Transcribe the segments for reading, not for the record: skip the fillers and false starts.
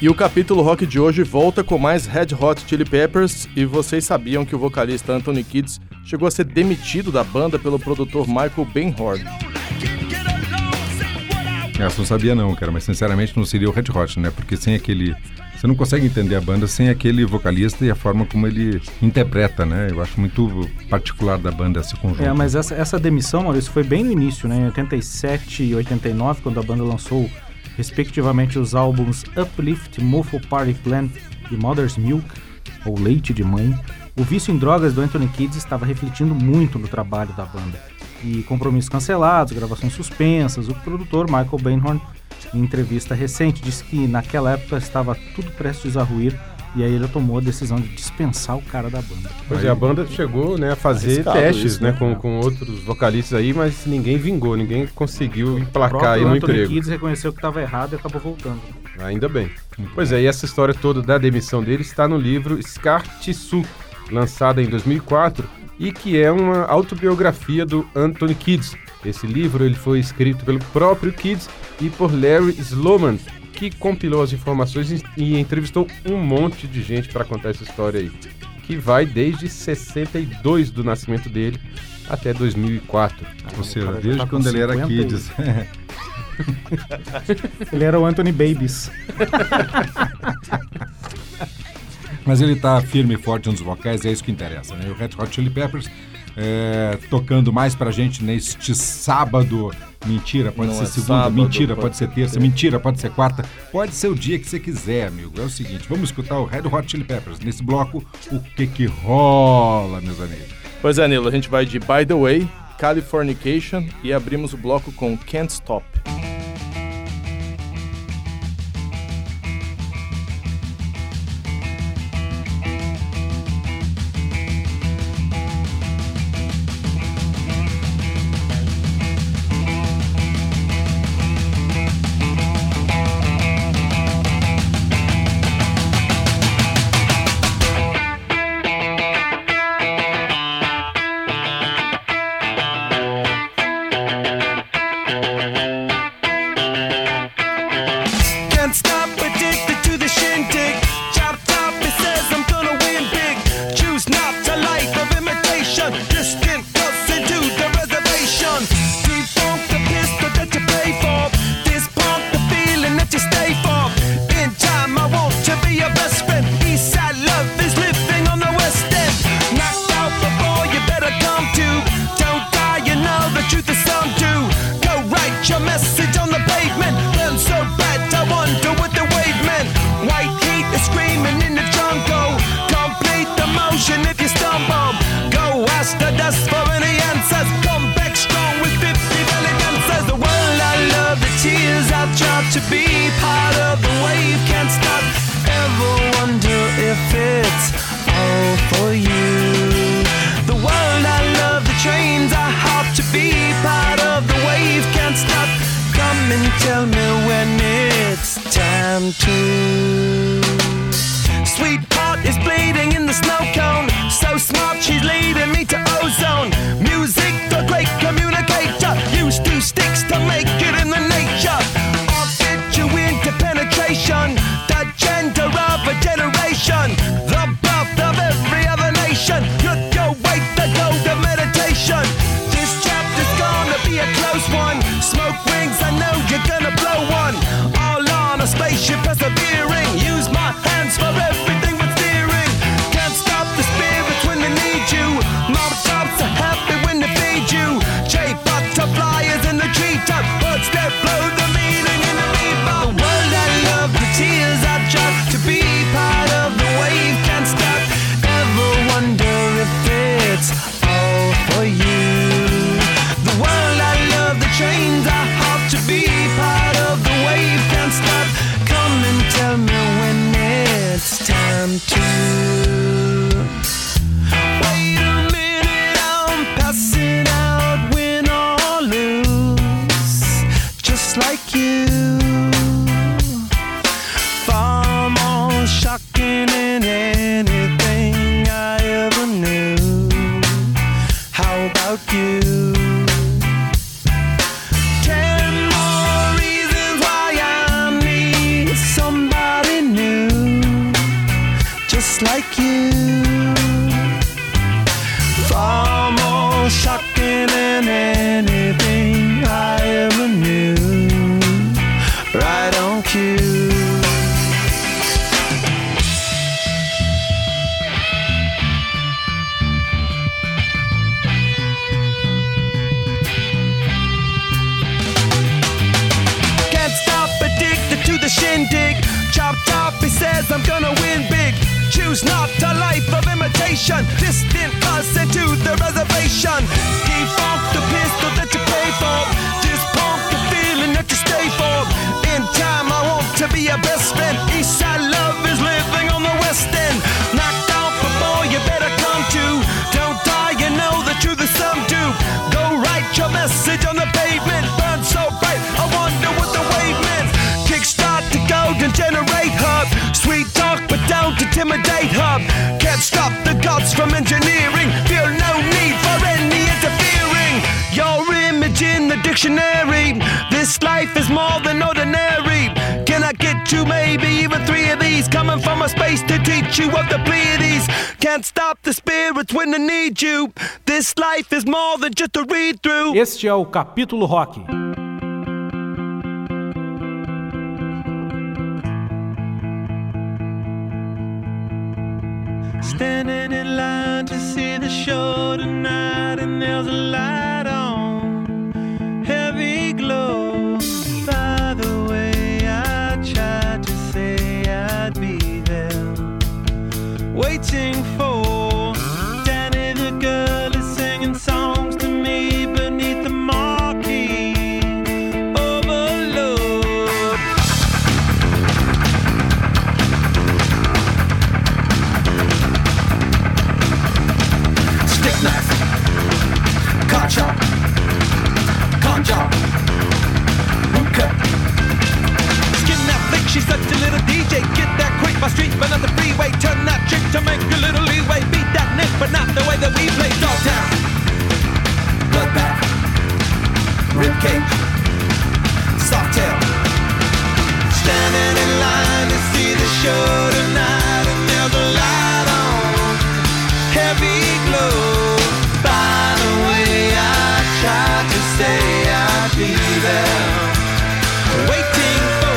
E o capítulo rock de hoje volta com mais Red Hot Chili Peppers, e vocês sabiam que o vocalista Anthony Kiedis chegou a ser demitido da banda pelo produtor Michael Beinhorn. Essa não sabia não, cara, mas sinceramente não seria o Red Hot, né? Porque sem aquele... Você não consegue entender a banda sem aquele vocalista e a forma como ele interpreta, né? Eu acho muito particular da banda esse conjunto. Mas essa demissão, Maurício, foi bem no início, né? Em 87 e 89, quando a banda lançou respectivamente os álbuns Uplift, Mofo Party Plan e Mother's Milk, ou Leite de Mãe. O vício em drogas do Anthony Kiedis estava refletindo muito no trabalho da banda. E compromissos cancelados, gravações suspensas. O produtor Michael Beinhorn, em entrevista recente, disse que naquela época estava tudo prestes a ruir, e aí ele tomou a decisão de dispensar o cara da banda. Pois é, a banda chegou, né, a fazer testes, isso, né, com outros vocalistas aí, mas ninguém vingou, ninguém conseguiu emplacar aí no emprego. O Anthony Kiedis reconheceu que estava errado e acabou voltando. Ainda bem. Pois é, e essa história toda da demissão dele está no livro Scar Tissue, lançado em 2004, e que é uma autobiografia do Anthony Kiedis. Esse livro ele foi escrito pelo próprio Kiedis e por Larry Sloman, que compilou as informações e entrevistou um monte de gente para contar essa história aí, que vai desde 62 do nascimento dele até 2004. Ou seja, desde quando ele era Kiedis. Ele era o Anthony Babies. Mas ele tá firme e forte nos vocais, é isso que interessa, né? O Red Hot Chili Peppers tocando mais pra gente neste sábado. Mentira, pode ser segunda, sábado, mentira, pode ser terça, mentira, pode ser quarta, pode ser o dia que você quiser, amigo. É o seguinte, vamos escutar o Red Hot Chili Peppers. Nesse bloco, o que rola, meus amigos? Pois é, Nilo, a gente vai de By the Way, Californication e abrimos o bloco com Can't Stop. Somebody new. just like you. Far more shocking than anything I ever knew. Right on cue. Shindig, chopped up, he says I'm gonna win big. Choose not a life of imitation. Distant us into the reservation. Defunct the pistol that you pay for. Dispunk the feeling that you stay for. In time I want to be your best friend. Eastside love is living on the west end. Knocked out before you better come to. Don't die, you know the truth is some do. Go write your message on the pavement. Burn so bright, I wonder what the wave meant. Kickstart the golden generate hub. Sweet talk but don't intimidate hub. Can't stop the gods from engineering. Feel no need for any interfering. Your image in the dictionary. This life is more than ordinary. Can I get you maybe even 3 of these? Coming from a space to teach you of the Pleiades. Can't stop the spirits when they need you. This life is more than just a read through. Este é o Capítulo Rock. Standing in line to see the show tonight, and there's a light on, heavy glow. By the way, I tried to say I'd be there, waiting for Danny the girl is singing songs to me beneath the marquee. Overload. Stick knife, car chop, con job, root cut. Skin that flick, she's such a little DJ. Get that quick, my street, but on the freeway. Turn that trick to make a little leeway. Beat that nick, but not the way that we play. Dogtown, bloodbath, ribcage, softail. Standing in line to see the show tonight, and there's a light on, heavy glow. By the way, I tried to say I'd be there, waiting for.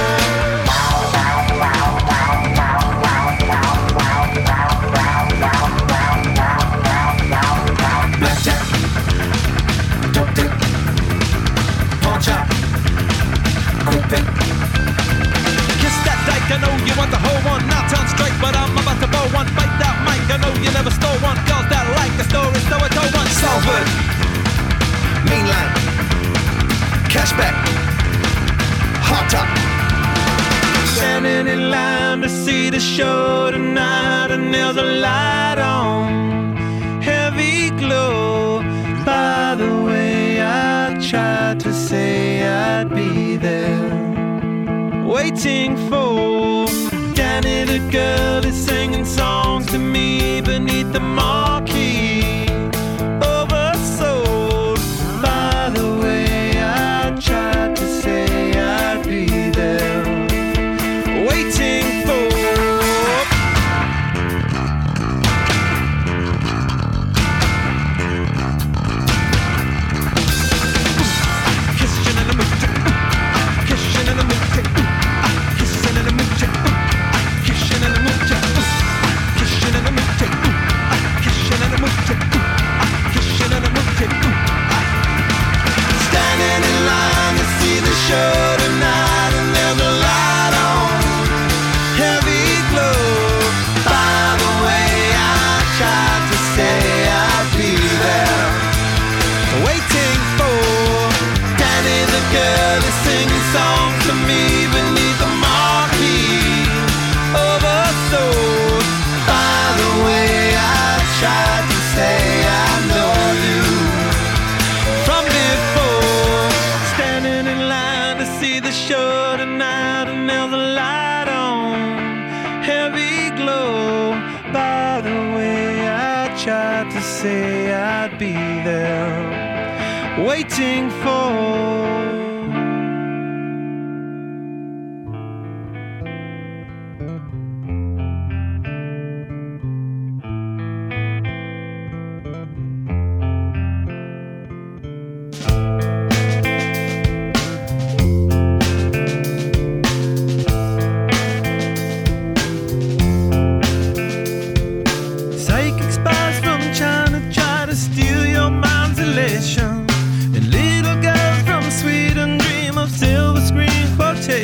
Blackjack, dope dick, pawn chop, quick pick. Kiss that dyke, I know you want the whole one. Not on straight, but I'm about to bow one. Bite that mic, I know you never stole one. Girls that like the story, so I told one. Salford, mainline, cashback, hot top. Standing in line to see the show tonight, and there's a light on, heavy glow. By the way, I tried to say I'd be there, waiting for Danny the girl is singing songs to me beneath the marquee. Oversold. By the way, I tried to say I'd be there, waiting for. Kissing in the mood, kissing in the mood, kissing in the mood, kissing in the mood, kissing in the mood, kissing in the mood, kissing in the mood. Standing in line to see the show tonight, and there's a light on, heavy glow. By the way, I tried to say I'd be there, waiting for Danny the girl is singing songs to me beneath the marquee. Oversold. By the way, I tried to say I know you from before. Standing in line to see the show tonight, and there's a light on, heavy glow. By the way, I tried to say I'd be there, waiting for.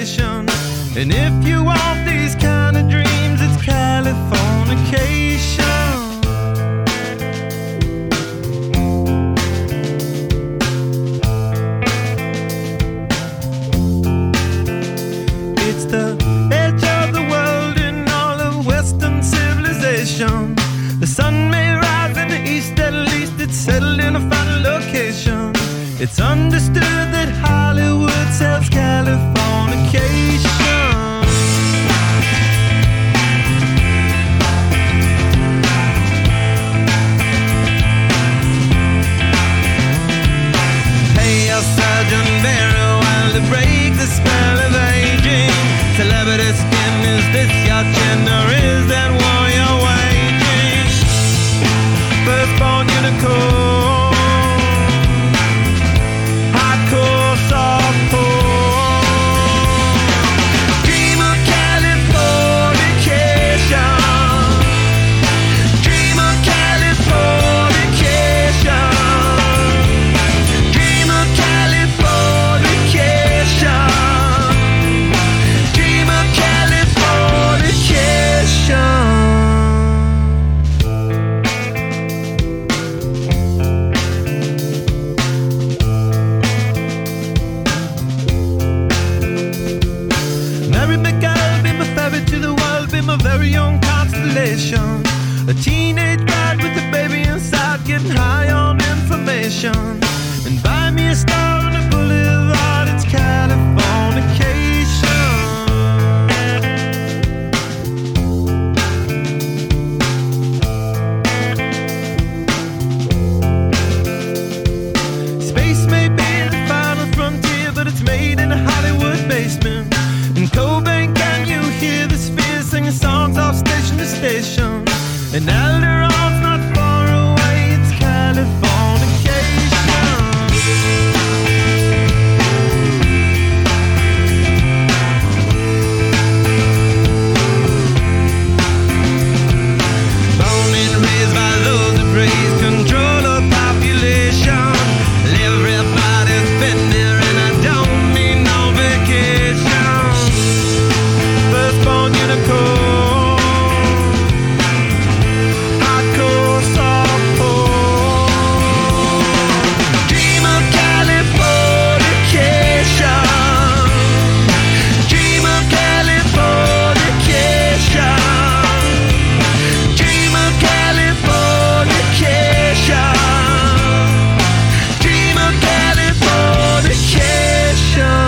vacation. And if you want these kind of dreams, it's Californication. It's the edge of the world in all of Western civilization. The sun may rise in the east, at least it's settled in a final location. It's understood that Hollywood sells Californication. Hey, Sergeant Barrow, while to break the spell of aging. Celebrity skin, is this your chin, or is that war you're waging? Firstborn unicorn, hardcore softcore. Dream of Californication. Dream of Californication. Dream of Californication. Dream of Californication. Mary McGill, be my ferry to the world, be my very own constellation. A teenage bride with a baby inside, getting high on information. And buy me a star on a boulevard, it's Californication. Space may be the final frontier, but it's made in a Hollywood basement. In Cobain, can you hear the spheres singing songs off station to station? And Alderon's not far away, it's Californication. Born and raised by those who praise control of population. Everybody's been there, and I don't mean no vacation. Firstborn unicorn, hardcore softcore. Dream of Californication. Dream of Californication. Dream of Californication. Dream of Californication.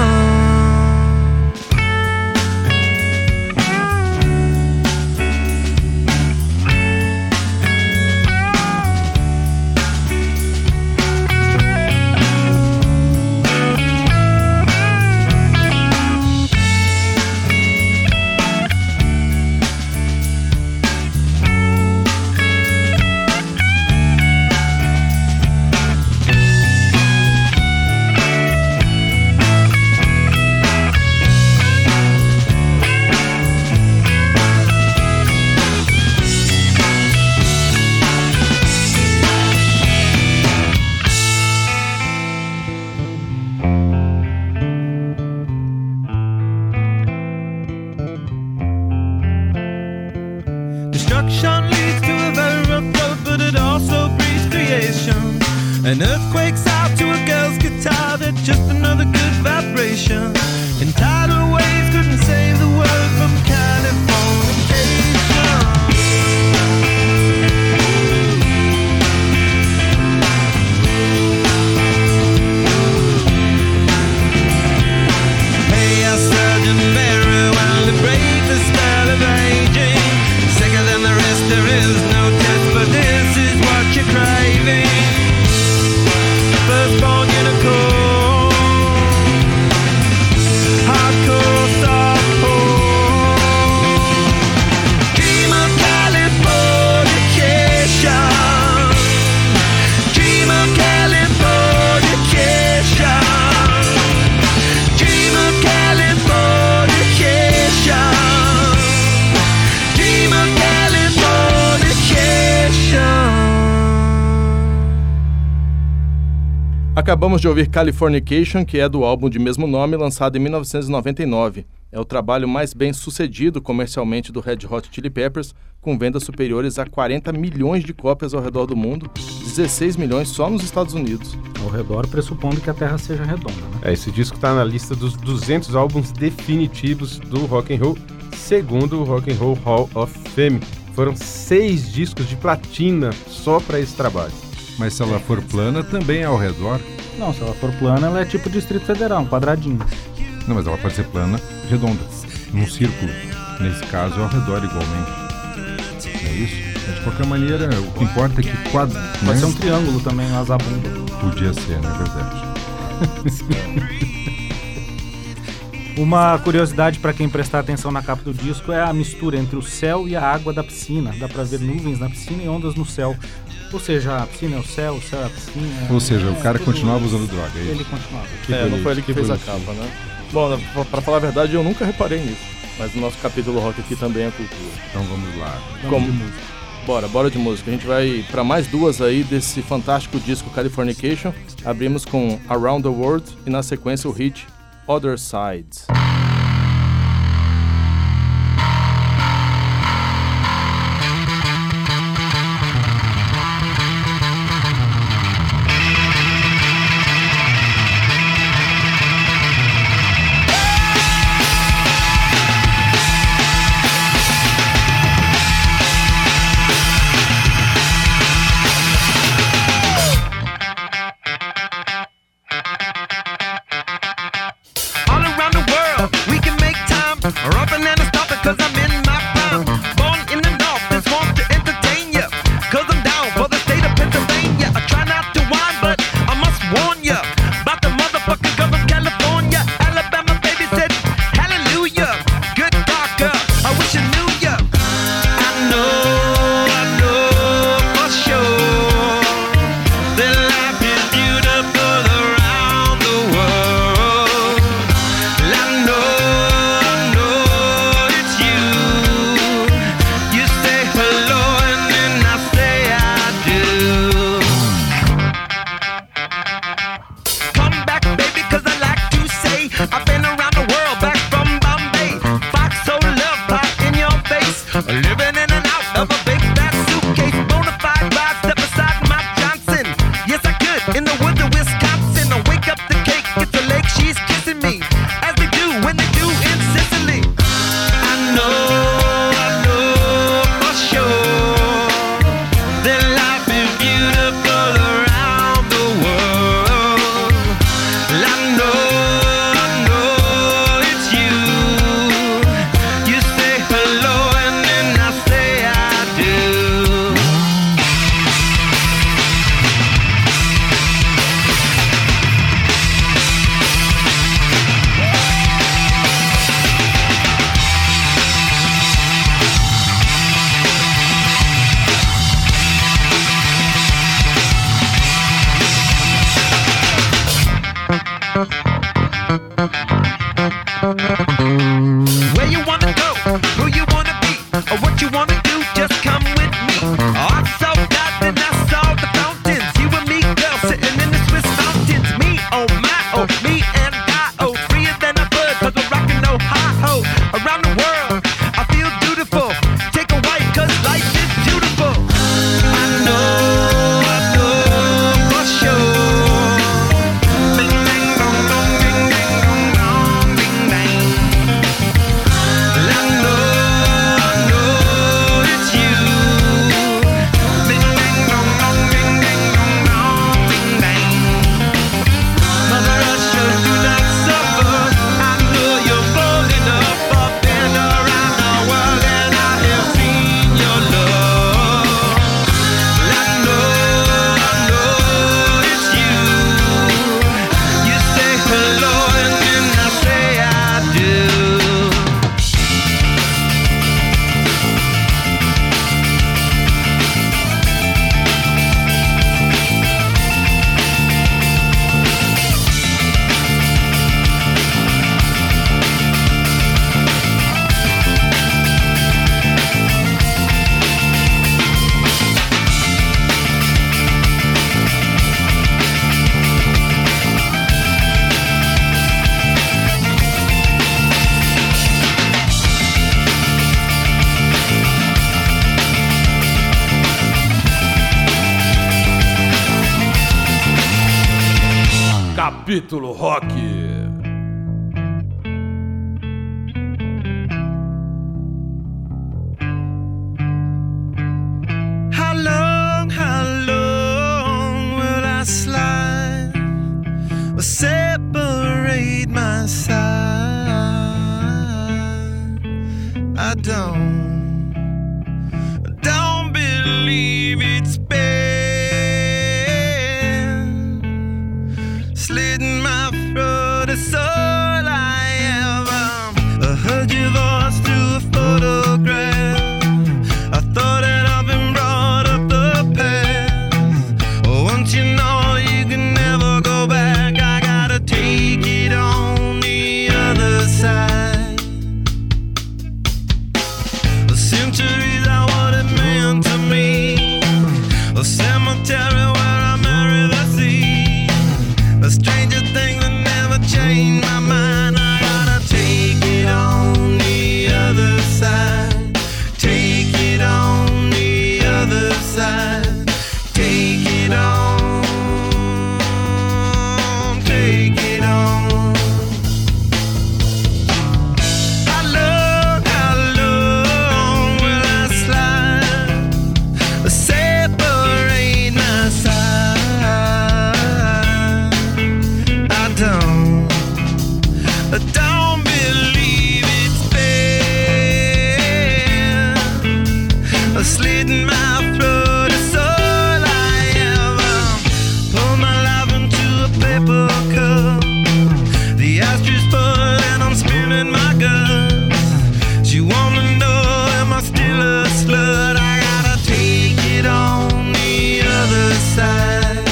Destruction leads to a very rough road, but it also breeds creation. An earthquake's out to a girl's guitar, that's just another good vibration. And tidal waves couldn't save the world from Californication. Hey, Sergeant Barrow, while to break the spell of aging. Sicker than the rest, there is no test, but this is what you're craving. Firstborn unicorn, Acabamos de ouvir Californication, que é do álbum de mesmo nome, lançado em 1999. É o trabalho mais bem sucedido comercialmente do Red Hot Chili Peppers, com vendas superiores a 40 milhões de cópias ao redor do mundo, 16 milhões só nos Estados Unidos. Ao redor, pressupondo que a Terra seja redonda, né? Esse disco está na lista dos 200 álbuns definitivos do rock and roll, segundo o Rock and Roll Hall of Fame. Foram 6 discos de platina só para esse trabalho. Mas se ela for plana, também é ao redor? Não, se ela for plana, ela é tipo Distrito Federal, um quadradinho. Não, mas ela pode ser plana, redonda, num círculo. Nesse caso, é ao redor igualmente. É isso? Mas, de qualquer maneira, o que importa é que quadro... Pode ser um triângulo também, um azabunda. Podia ser, não é verdade? Uma curiosidade para quem prestar atenção na capa do disco é a mistura entre o céu e a água da piscina. Dá para ver nuvens na piscina e ondas no céu. Ou seja, a piscina é o céu é a piscina. Ou seja, o cara continuava usando droga. É isso? Ele continuava. Não foi ele que fez a capa, né? Bom, pra falar a verdade, eu nunca reparei nisso. Mas o nosso capítulo rock aqui também é cultura. Então vamos lá. Vamos de música. Bora de música. A gente vai para mais 2 aí desse fantástico disco Californication. Abrimos com Around the World e na sequência o hit Other Sides. Where you wanna go, who you wanna be, or what you wanna do, just come with me. Art so bad, then I saw the fountains. You and me, girl, sitting in the Swiss mountains. Me, oh my, oh, me and I, oh, freer than a bird, cause we're rockin' no hi-ho. Around the world, I feel beautiful. Take a wife, cause life is beautiful. I know for sure. Bing, bang, bong, bong, ding, ding, dong, dong, bing, bang. Capítulo Rock. How long will I slide or separate my side? I don't believe it's been slitting my throat. It's all I ever heard your voice through a photograph. I thought that I've been brought up the past. Once you know you can never go back, I gotta take it on the other side. The centuries are what it meant to me. A cemetery where I marry the sea. A stranger thing that never changed my mind. I gotta take it on the other side. Take it on the other side. Take it on. Take it on. How long will I slide? Separate my side. I don't believe it's been slitting my throat. It's all I ever pour my life into a paper cup. The ashtray full and I'm spinning my guts. She wanna know, am I still a slut? I gotta take it on the other side.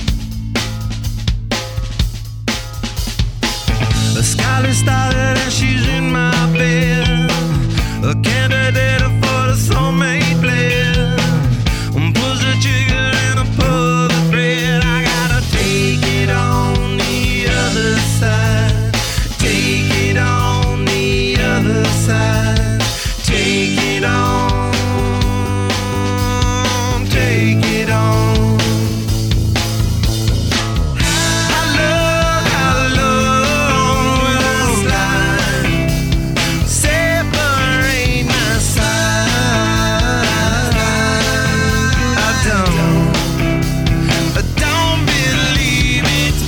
A scarlet started and she's in my bed. A candidate for the soulmate blend. Pulls the trigger and I pull the thread. I gotta take it on the other side. Take it on the other side. Take it on. Take it on. How long will I slide? Separate my side. I don't believe it's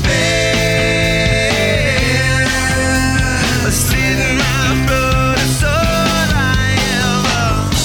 been slitting my throat. It's all I ever.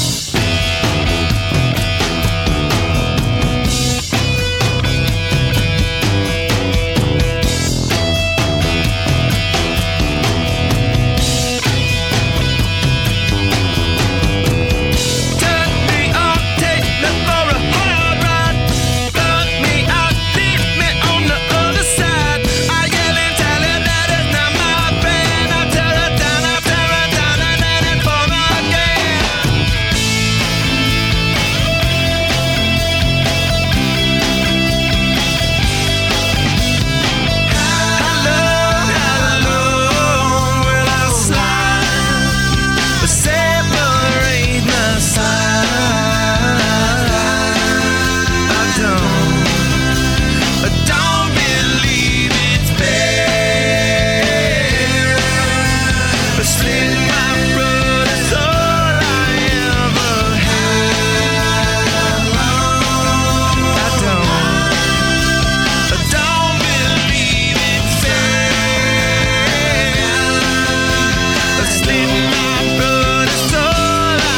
Turn me on, take me for a hard ride. Fuck me out, leave me on the other side. I yell and tell her that it's not my friend. I tear her down, and then it for me again. How long will I slide? Separate my side. I don't believe it's been slitting my throat. It's all I ever had. I don't believe it's been slitting my throat. It's all I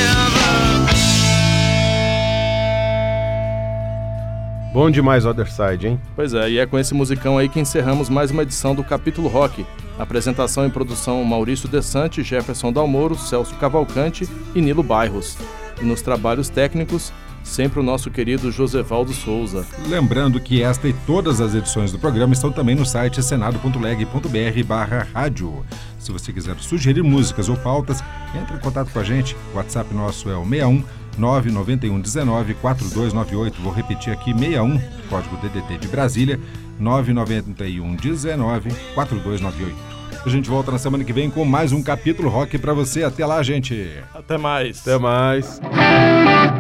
ever. Bom demais Other Side, hein? Pois é, e é com esse musicão aí que encerramos mais uma edição do Capítulo Rock. Apresentação e produção Maurício Desante, Jefferson Dalmoro, Celso Cavalcante e Nilo Bairros. E nos trabalhos técnicos, sempre o nosso querido Josevaldo Souza. Lembrando que esta e todas as edições do programa estão também no site senado.leg.br/rádio. Se você quiser sugerir músicas ou pautas, entre em contato com a gente. O WhatsApp nosso é o 61 991 19 4298. Vou repetir aqui, 61, código DDT de Brasília, 991 19 4298. A gente volta na semana que vem com mais um Capítulo Rock pra você. Até lá, gente. Até mais. Até mais.